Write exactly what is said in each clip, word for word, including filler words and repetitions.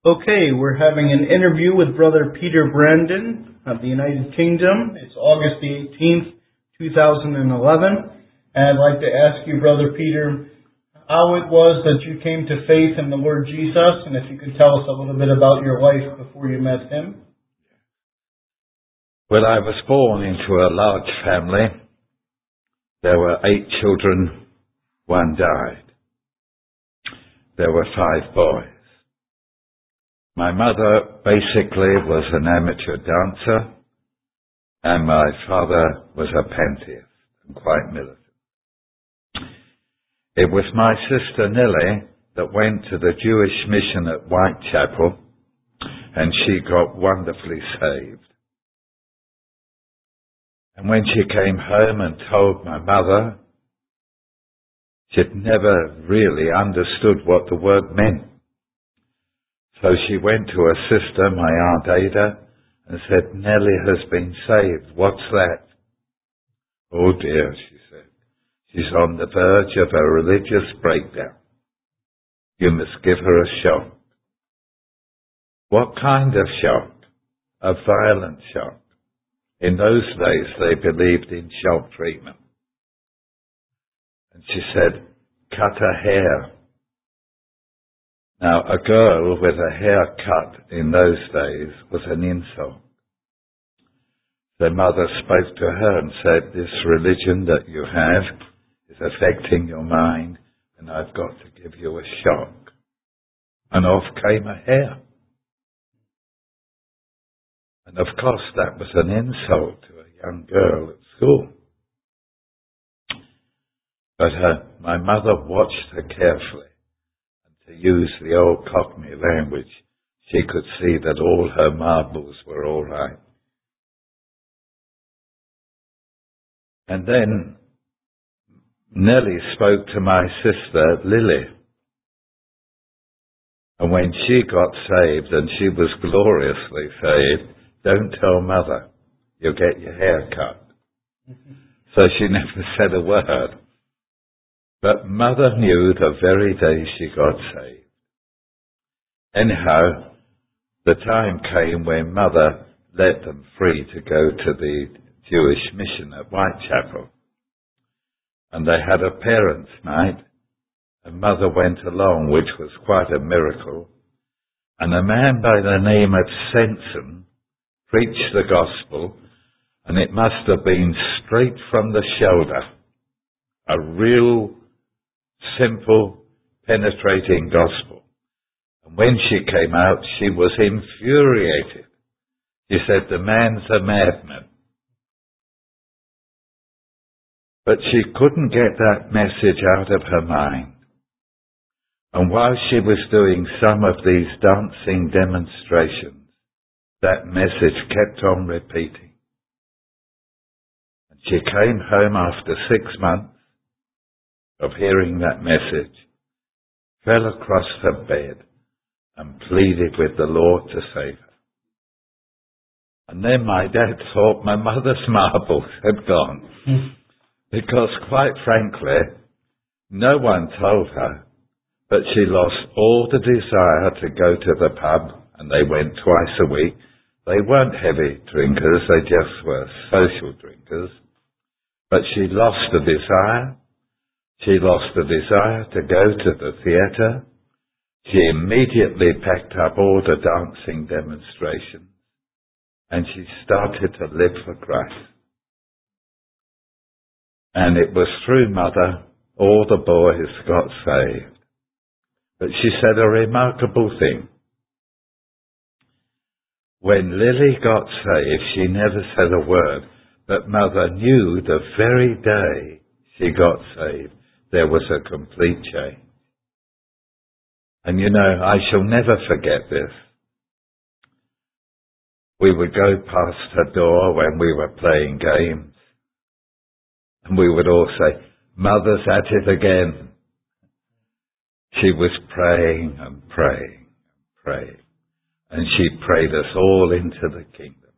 Okay, we're having an interview with Brother Peter Brandon of the United Kingdom. It's August the eighteenth, two thousand eleven. And I'd like to ask you, Brother Peter, how it was that you came to faith in the Lord Jesus, and if you could tell us a little bit about your life before you met Him. Well, I was born into a large family. There were eight children. One died. There were five boys. My mother basically was an amateur dancer, and my father was a pantheist and quite militant. It was my sister Nellie that went to the Jewish mission at Whitechapel, and she got wonderfully saved. And when she came home and told my mother, she'd never really understood what the word meant. So she went to her sister, my Aunt Ada, and said, "Nellie has been saved. What's that?" "Oh dear," she said. "She's on the verge of a religious breakdown. You must give her a shock." What kind of shock? A violent shock. In those days, they believed in shock treatment. And she said, "Cut her hair." Now, a girl with a haircut in those days was an insult. The mother spoke to her and said, "This religion that you have is affecting your mind, and I've got to give you a shock." And off came her hair. And of course, that was an insult to a young girl at school. But her, my mother watched her carefully. To use the old Cockney language, she could see that all her marbles were all right. And then Nellie spoke to my sister Lily. And when she got saved, and she was gloriously saved, "Don't tell Mother, you'll get your hair cut." So she never said a word. But Mother knew the very day she got saved. Anyhow, the time came when Mother let them free to go to the Jewish mission at Whitechapel. And they had a parents' night, and Mother went along, which was quite a miracle. And a man by the name of Sensen preached the gospel, and it must have been straight from the shoulder. A real simple, penetrating gospel. And when she came out, she was infuriated. She said, "The man's a madman." But she couldn't get that message out of her mind. And while she was doing some of these dancing demonstrations, that message kept on repeating. And she came home after six months of hearing that message, fell across her bed and pleaded with the Lord to save her. And then my dad thought my mother's marbles had gone. Mm. Because quite frankly, no one told her, but she lost all the desire to go to the pub, and they went twice a week. They weren't heavy drinkers, they just were social drinkers. But she lost the desire. She lost the desire to go to the theatre. She immediately packed up all the dancing demonstrations, and she started to live for Christ. And it was through Mother all the boys got saved. But she said a remarkable thing. When Lily got saved, she never said a word, but Mother knew the very day she got saved, there was a complete change. And you know, I shall never forget this. We would go past her door when we were playing games, and we would all say, "Mother's at it again." She was praying and praying and praying, and she prayed us all into the kingdom.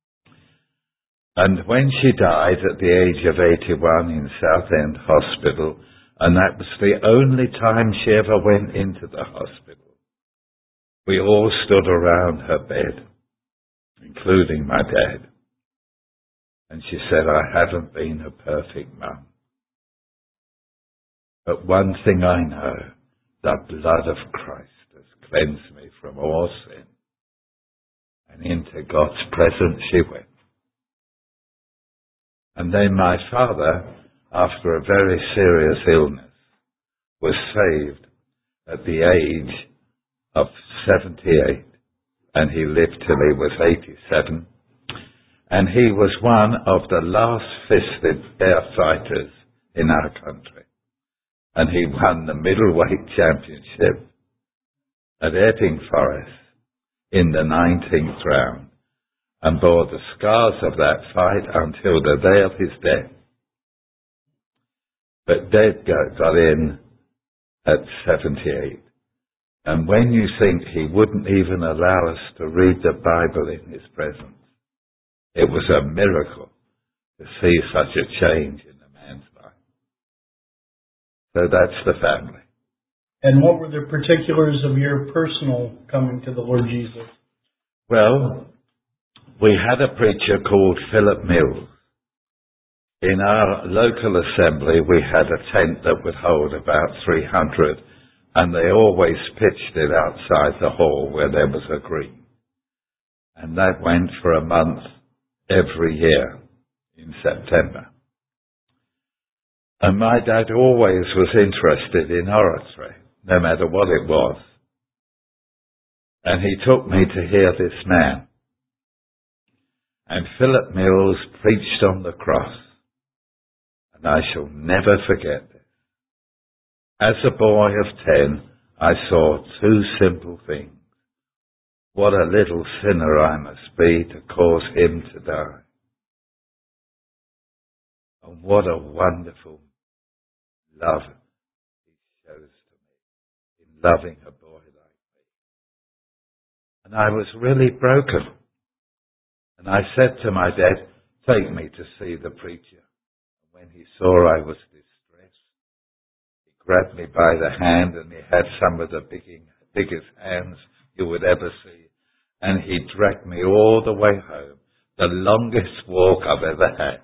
And when she died at the age of eighty-one in Southend Hospital, and that was the only time she ever went into the hospital, We all stood around her bed, including my dad. And she said, I haven't been a perfect mum. But one thing I know, the blood of Christ has cleansed me from all sin. And into God's presence she went. And then my father, after a very serious illness, was saved at the age of seventy-eight. And he lived till he was eighty-seven. And he was one of the last fisted air fighters in our country. And he won the middleweight championship at Epping Forest in the nineteenth round and bore the scars of that fight until the day of his death. But Dad got in at seventy-eight. And when you think he wouldn't even allow us to read the Bible in his presence, it was a miracle to see such a change in a man's life. So that's the family. And what were the particulars of your personal coming to the Lord Jesus? Well, we had a preacher called Philip Mills. In our local assembly, we had a tent that would hold about three hundred, and they always pitched it outside the hall where there was a green. And that went for a month every year in September. And my dad always was interested in oratory, no matter what it was. And he took me to hear this man. And Philip Mills preached on the cross. And I shall never forget this. As a boy of ten, I saw two simple things. What a little sinner I must be to cause him to die. And what a wonderful love he shows to me in loving a boy like me. And I was really broken. And I said to my dad, take me to see the preacher. And when he saw I was distressed, he grabbed me by the hand, and he had some of the bigging, biggest hands you would ever see. And he dragged me all the way home, the longest walk I've ever had.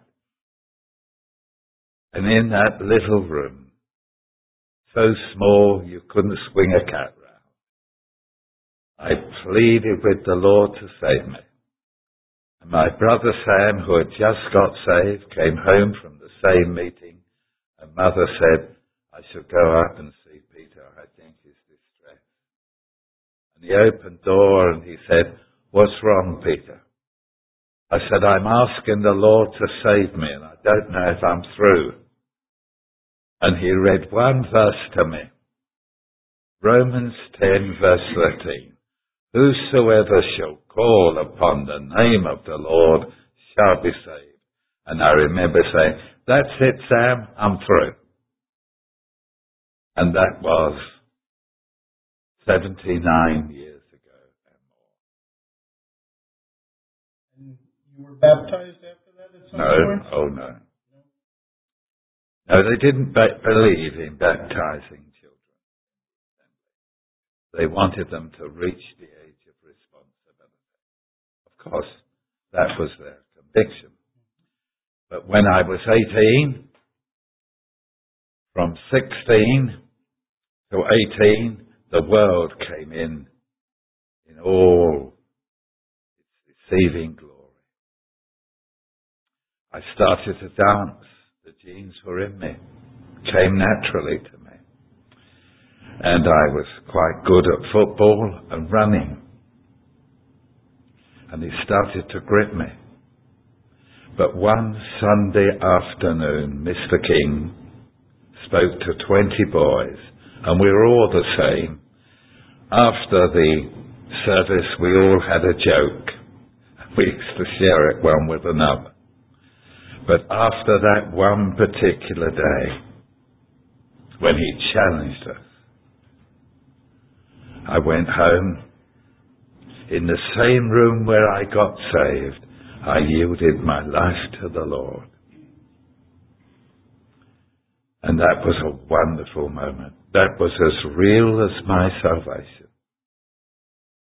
And in that little room, so small you couldn't swing a cat round, I pleaded with the Lord to save me. And my brother Sam, who had just got saved, came home from the same meeting, and Mother said, I should go up and see Peter. I think he's distressed. And he opened the door and he said, what's wrong, Peter? I said, I'm asking the Lord to save me, and I don't know if I'm through. And he read one verse to me. Romans ten, verse thirteen. Whosoever shall call upon the name of the Lord shall be saved. And I remember saying, that's it, Sam, I'm through. And that was seventy-nine years ago and more. And you were baptized after that at some no, point? Oh no. No, they didn't be- believe in baptizing children. They wanted them to reach the age of responsibility. Of course, that was their conviction. But when I was eighteen, from sixteen to eighteen, the world came in in all its deceiving glory. I started to dance. The genes were in me, came naturally to me. And I was quite good at football and running. And he started to grip me. But one Sunday afternoon, Mister King spoke to twenty boys, and we were all the same. After the service, we all had a joke. We used to share it one with another. But after that one particular day, when he challenged us, I went home. In the same room where I got saved, I yielded my life to the Lord. And that was a wonderful moment. That was as real as my salvation.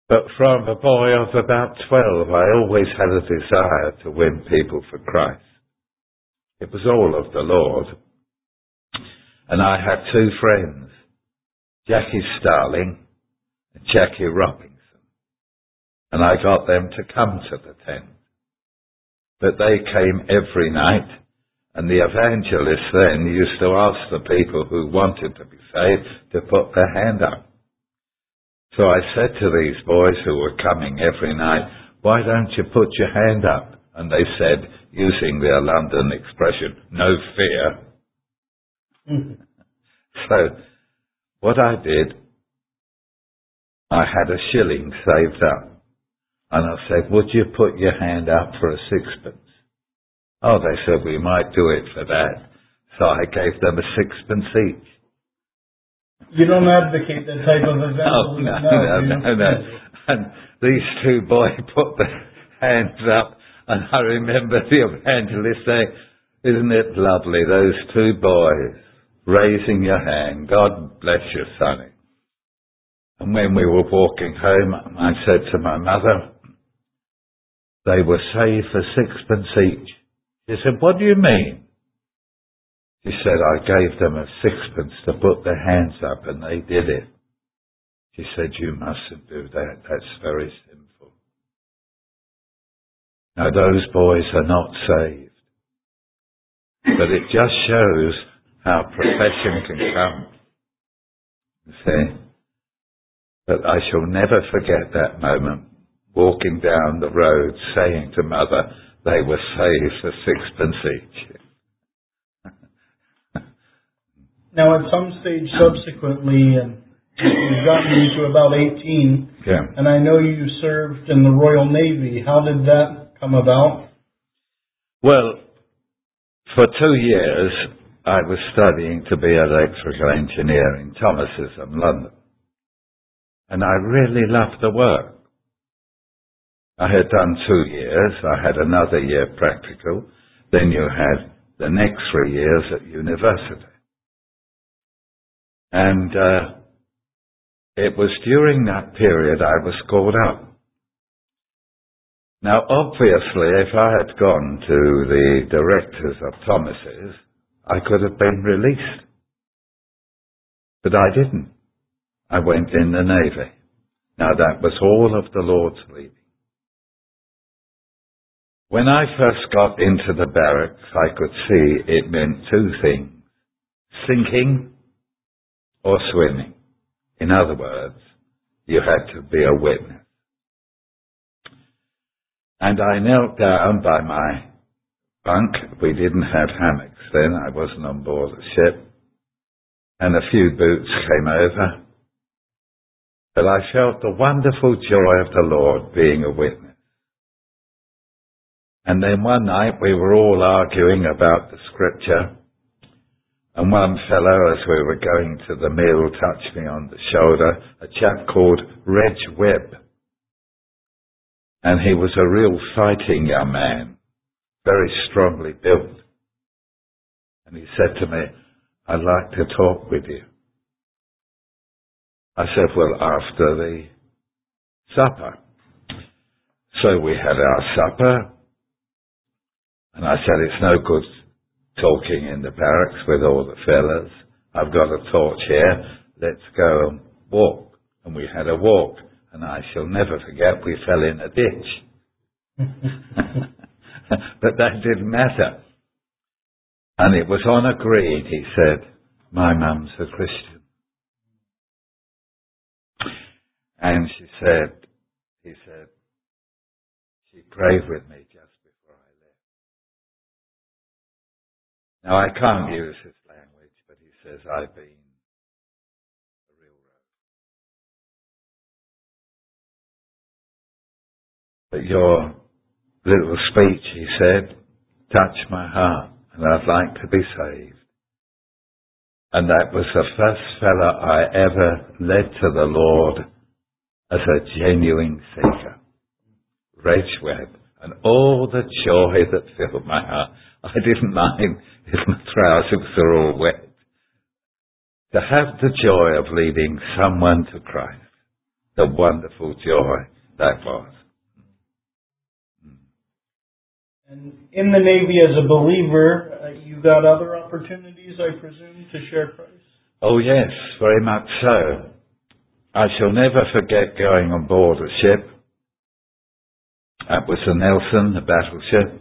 But from a boy of about twelve, I always had a desire to win people for Christ. It was all of the Lord. And I had two friends, Jackie Starling and Jackie Robinson. And I got them to come to the tent. But they came every night, and the evangelist then used to ask the people who wanted to be saved to put their hand up. So I said to these boys who were coming every night, why don't you put your hand up? And they said, using their London expression, no fear. Mm-hmm. So what I did, I had a shilling saved up. And I said, would you put your hand up for a sixpence? Oh, they said, we might do it for that. So I gave them a sixpence each. You don't advocate that type of evangelism. Oh, no, no, no, no, no. And these two boys put their hands up, and I remember the evangelist saying, isn't it lovely, those two boys raising your hand, God bless you, sonny. And when we were walking home, I said to my mother, they were saved for sixpence each. She said, what do you mean? She said, I gave them a sixpence to put their hands up, and they did it. She said, you mustn't do that. That's very sinful. Now, those boys are not saved. But it just shows how profession can come. You see? But I shall never forget that moment, walking down the road, saying to Mother, they were saved for sixpence each. Now, at some stage subsequently, and you've gotten into about eighteen, yeah. And I know you served in the Royal Navy. How did that come about? Well, for two years, I was studying to be an electrical engineer in Thomas's in London. And I really loved the work. I had done two years. I had another year practical. Then you had the next three years at university. And uh, it was during that period I was called up. Now, obviously, if I had gone to the directors of Thomas's, I could have been released. But I didn't. I went in the Navy. Now, that was all of the Lord's leading. When I first got into the barracks, I could see it meant two things: sinking or swimming. In other words, you had to be a witness. And I knelt down by my bunk. We didn't have hammocks then. I wasn't on board the ship. And a few boots came over. But I felt the wonderful joy of the Lord being a witness. And then one night we were all arguing about the scripture. And one fellow, as we were going to the meal, touched me on the shoulder, a chap called Reg Webb. And he was a real fighting young man, very strongly built. And he said to me, I'd like to talk with you. I said, well, after the supper. So we had our supper. And I said, it's no good talking in the barracks with all the fellas. I've got a torch here. Let's go and walk. And we had a walk. And I shall never forget, we fell in a ditch. But that didn't matter. And it was on a green, he said, my mum's a Christian. And she said, he said, she prayed with me just before I left. Now, I can't use his language, but he says, I've been a real road. But your little speech, he said, touched my heart, and I'd like to be saved. And that was the first fella I ever led to the Lord as a genuine seeker. Reg Webb. And all the joy that filled my heart. I didn't mind if my trousers were all wet. To have the joy of leading someone to Christ the wonderful joy that was. And in the Navy as a believer, uh, you got other opportunities, I presume, to share Christ? Oh yes, very much so. I shall never forget going on board a ship. That was the Nelson, the battleship.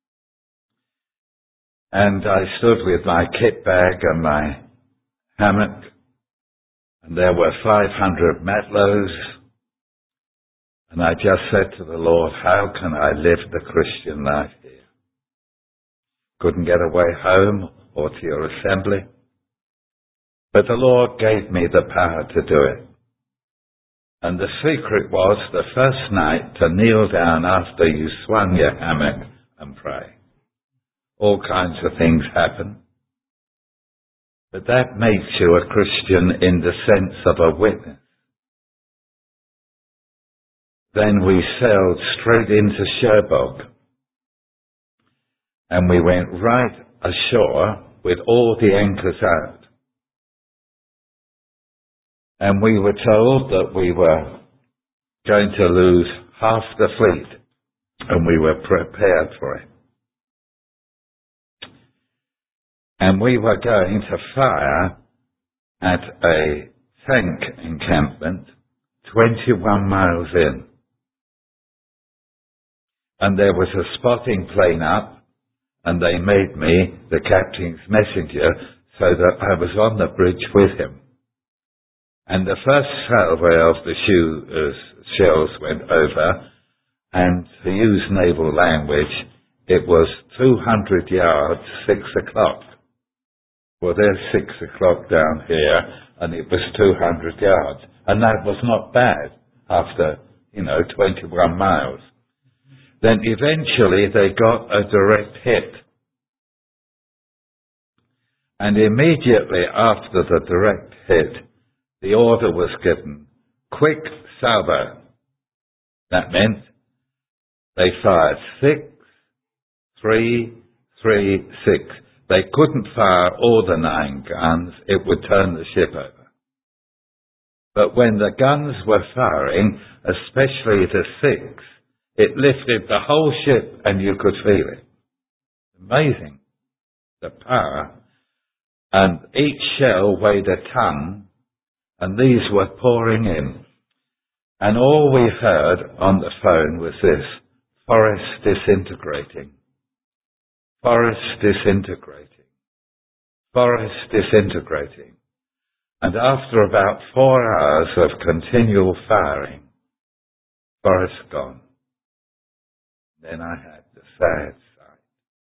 And I stood with my kit bag and my hammock, and there were five hundred Matlows, and I just said to the Lord, how can I live the Christian life here? Couldn't get away home or to your assembly, but the Lord gave me the power to do it. And the secret was the first night to kneel down after you swung your hammock and pray. All kinds of things happen. But that makes you a Christian in the sense of a witness. Then we sailed straight into Cherbourg. And we went right ashore with all the anchors out. And we were told that we were going to lose half the fleet. And we were prepared for it. And we were going to fire at a tank encampment twenty-one miles in. And there was a spotting plane up, and they made me the captain's messenger so that I was on the bridge with him. And the first salvo of the shoe, uh, shells went over, and to use naval language, it was two hundred yards, six o'clock. Well, there's six o'clock down here, and it was two hundred yards. And that was not bad after, you know, twenty-one miles. Then eventually they got a direct hit. And immediately after the direct hit, the order was given, quick salvo. That meant they fired six, three, three, six. They couldn't fire all the nine guns, it would turn the ship over. But when the guns were firing, especially the six, it lifted the whole ship and you could feel it. Amazing, the power. And each shell weighed a ton, and these were pouring in. And all we heard on the phone was this, forest disintegrating. Forest disintegrating. Forest disintegrating. And after about four hours of continual firing, forest gone. Then I had the sad sight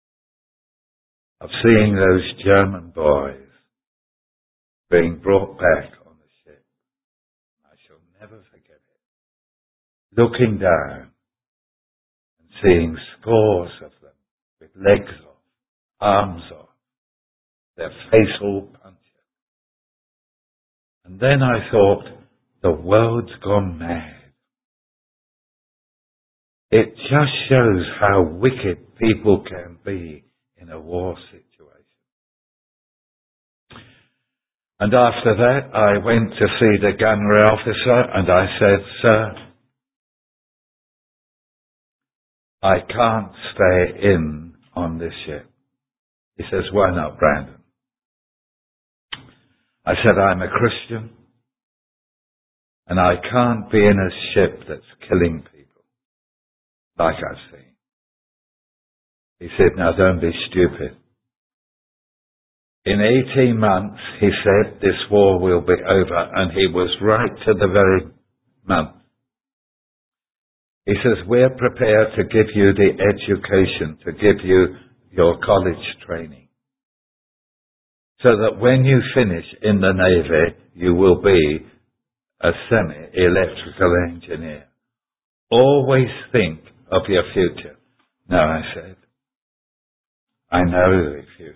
of seeing those German boys being brought back on the ship. I shall never forget it. Looking down and seeing scores of them with legs off, arms off, their face all punctured. And then I thought, the world's gone mad. It just shows how wicked people can be in a war situation. And after that, I went to see the gunnery officer and I said, sir, I can't stay in on this ship. He says, why not, Brandon? I said, I'm a Christian and I can't be in a ship that's killing people like I've seen. He said, now don't be stupid. In eighteen months, he said, this war will be over, and he was right to the very month. He says, we're prepared to give you the education, to give you your college training, so that when you finish in the Navy, you will be a semi-electrical engineer. Always think of your future. No, I said, I know the future,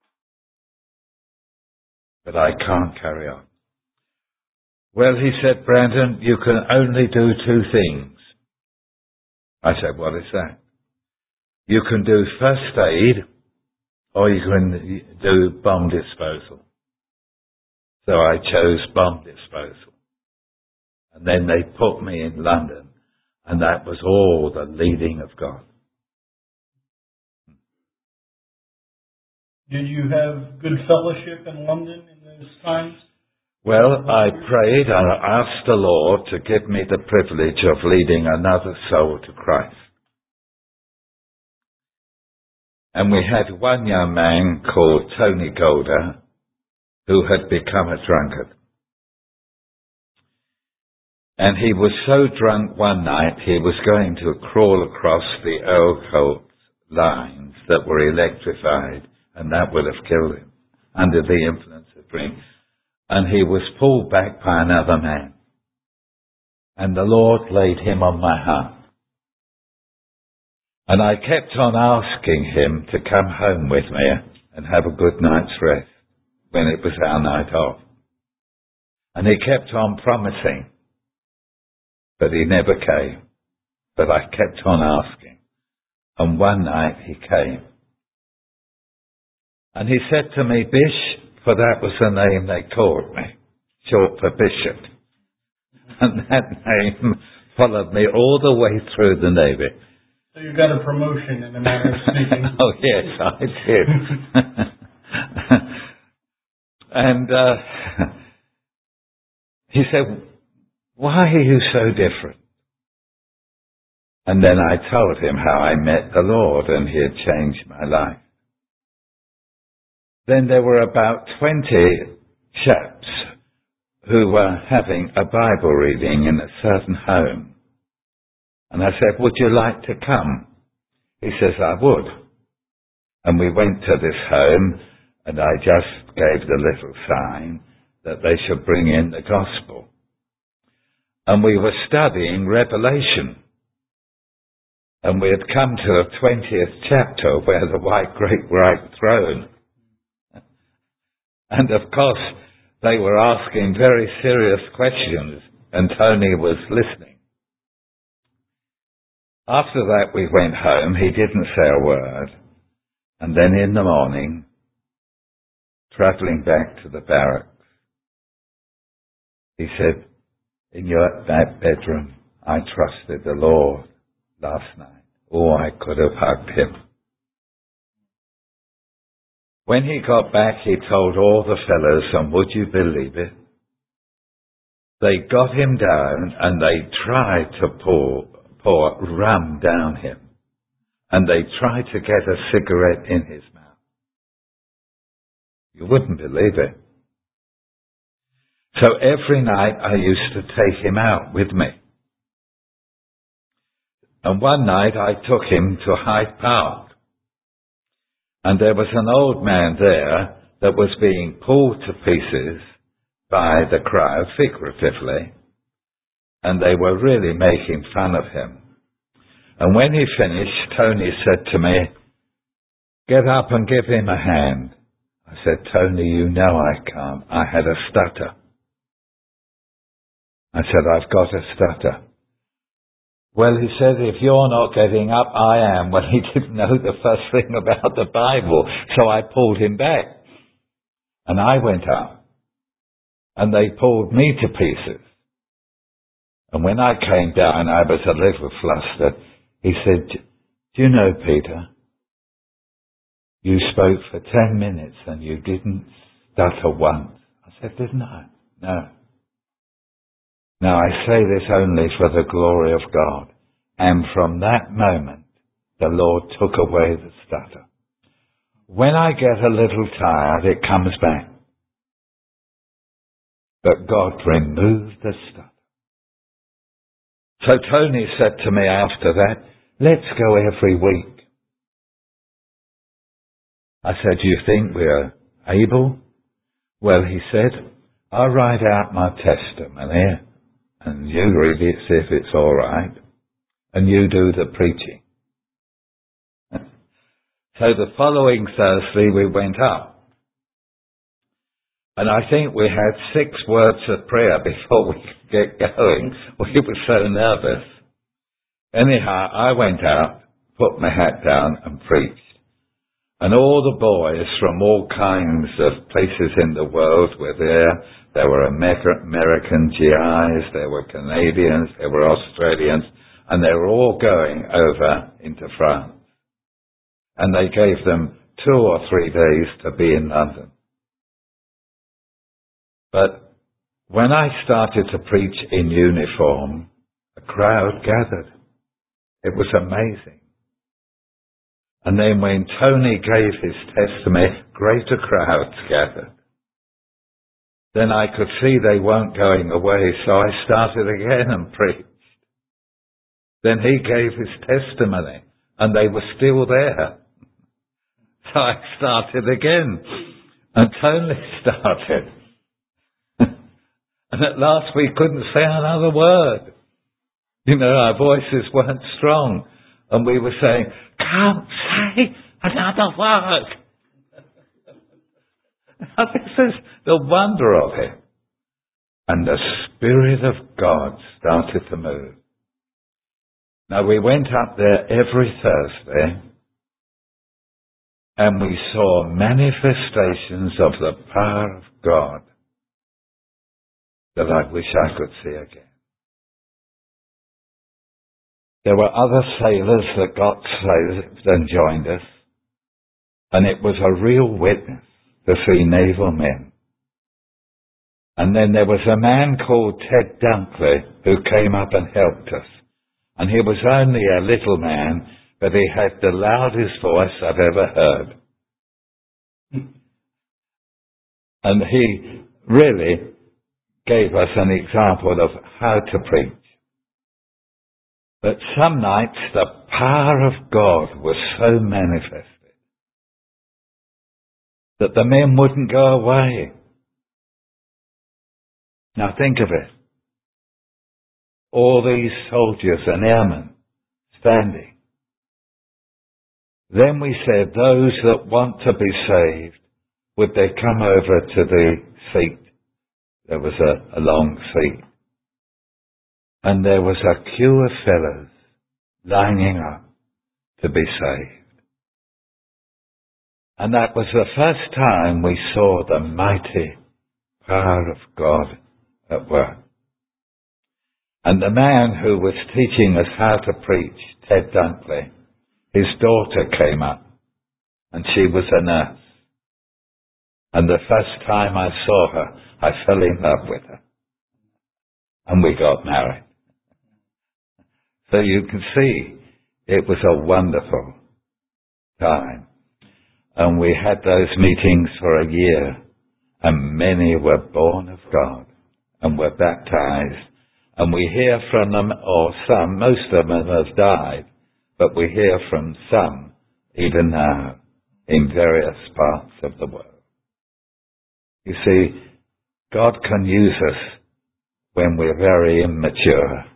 but I can't carry on. Well, he said, Brandon, you can only do two things. I said, what is that? You can do first aid, or you can do bomb disposal. So I chose bomb disposal. And then they put me in London, and that was all the leading of God. Did you have good fellowship in London in those times? Well, I prayed and I asked the Lord to give me the privilege of leading another soul to Christ. And we had one young man called Tony Golder who had become a drunkard. And he was so drunk one night he was going to crawl across the Earl Colt lines that were electrified, and that would have killed him under the influence of drink. And he was pulled back by another man. And the Lord laid him on my heart. And I kept on asking him to come home with me and have a good night's rest when it was our night off. And he kept on promising, but he never came. But I kept on asking. And one night he came. And he said to me, Bish, for that was the name they called me, short for Bishop. And that name followed me all the way through the Navy. So you got a promotion in a manner of speaking. Oh, yes, I did. And uh, he said, why are you so different? And then I told him how I met the Lord and he had changed my life. Then there were about twenty chaps who were having a Bible reading in a certain home. And I said, would you like to come? He says, I would. And we went to this home, and I just gave the little sign that they should bring in the gospel. And we were studying Revelation. And we had come to a twentieth chapter where the white great white throne. And of course, they were asking very serious questions, and Tony was listening. After that, we went home. He didn't say a word. And then in the morning, travelling back to the barracks, he said, in your, that bedroom, I trusted the Lord last night. Oh, I could have hugged him. When he got back, he told all the fellows, and would you believe it? They got him down and they tried to pour, pour rum down him. And they tried to get a cigarette in his mouth. You wouldn't believe it. So every night I used to take him out with me. And one night I took him to Hyde Park. And there was an old man there that was being pulled to pieces by the crowd, figuratively. And they were really making fun of him. And when he finished, Tony said to me, get up and give him a hand. I said, Tony, you know I can't. I had a stutter. I said, I've got a stutter. Well, he said, if you're not getting up, I am. Well, he didn't know the first thing about the Bible, so I pulled him back. And I went up. And they pulled me to pieces. And when I came down, I was a little flustered. He said, do you know, Peter, you spoke for ten minutes and you didn't stutter once. I said, didn't I? No. Now I say this only for the glory of God. And from that moment, the Lord took away the stutter. When I get a little tired, it comes back. But God removed the stutter. So Tony said to me after that, let's go every week. I said, do you think we're able? Well, he said, I'll write out my testimony and you read it, see if it's all right, and you do the preaching. So the following Thursday we went up. And I think we had six words of prayer before we could get going. We were so nervous. Anyhow, I went out, put my hat down and preached. And all the boys from all kinds of places in the world were there. There were Amer- American G Is, there were Canadians, there were Australians, and they were all going over into France. And they gave them two or three days to be in London. But when I started to preach in uniform, a crowd gathered. It was amazing. And then when Tony gave his testimony, greater crowds gathered. Then I could see they weren't going away, so I started again and preached. Then he gave his testimony, and they were still there. So I started again, and Tony started. And at last we couldn't say another word. You know, our voices weren't strong, and we were saying, "Can't say another word." Now, this is the wonder of it. And the Spirit of God started to move. Now, we went up there every Thursday, and we saw manifestations of the power of God that I wish I could see again. There were other sailors that got saved and joined us, and it was a real witness to see naval men. And then there was a man called Ted Dunkley who came up and helped us. And he was only a little man, but he had the loudest voice I've ever heard. And he really gave us an example of how to preach. But some nights the power of God was so manifested that the men wouldn't go away. Now think of it. All these soldiers and airmen standing. Then we said, those that want to be saved, would they come over to the seat? There was a, a long seat. And there was a queue of fellows lining up to be saved. And that was the first time we saw the mighty power of God at work. And the man who was teaching us how to preach, Ted Dunkley, his daughter came up, and she was a nurse. And the first time I saw her, I fell in love with her. And we got married. So you can see, it was a wonderful time. And we had those meetings for a year, and many were born of God and were baptized. And we hear from them, or some, most of them have died, but we hear from some even now in various parts of the world. You see, God can use us when we're very immature.